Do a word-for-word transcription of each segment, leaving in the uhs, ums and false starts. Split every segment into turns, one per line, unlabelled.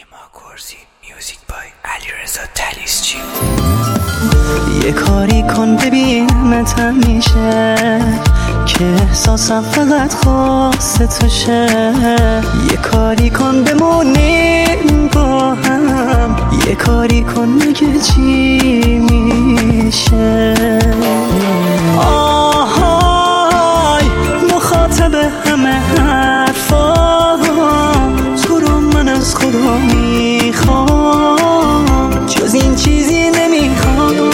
نیما کرسی میوزیک بای علیرضا طلیسچی.
یه کاری کن ببینمت همیشه که احساسم فقط خواست توشه. یه کاری کن بمونیم با هم، یه کاری کن مگه چی میشه. آهای مخاطب همه حرفا، تو رو من از خدا میخوام، جز این چیزی نمیخوام.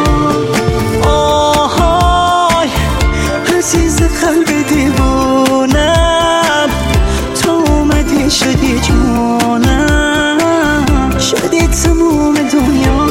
آهای عزیز قلب دیوونم، تو اومدی شدی جونم، شدی تموم دنیا.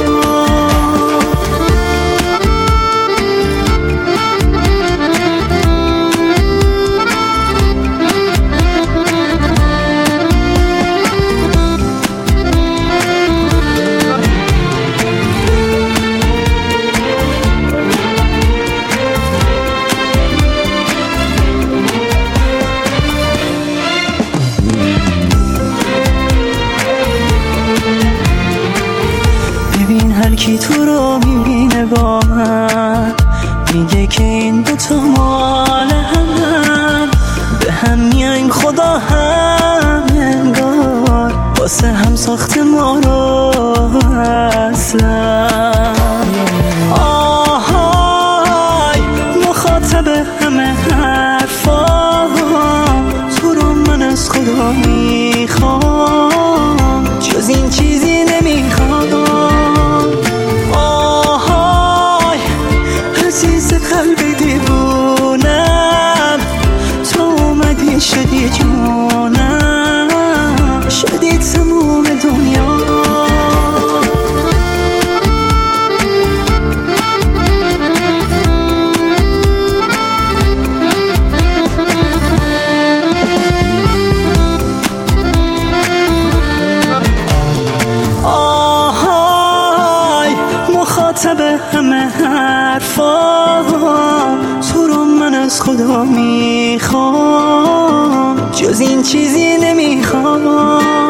هر کی تو رو میبینه با من، میگه که این دوتا مال همن، به هم میایم خدا هم انگار، واسه هم ساخت ما رو اصلا. آهای مخاطب همه حرفا، تو رو من از خدا میخوام، جز این چیزی نمیخوام. قلب دیوونم، تو اومدی شدی جونم، شدی تموم دنیا. آهای مخاطب همه حرفا، تو رو من از خدا میخوام، جز این چیزی نمیخوام.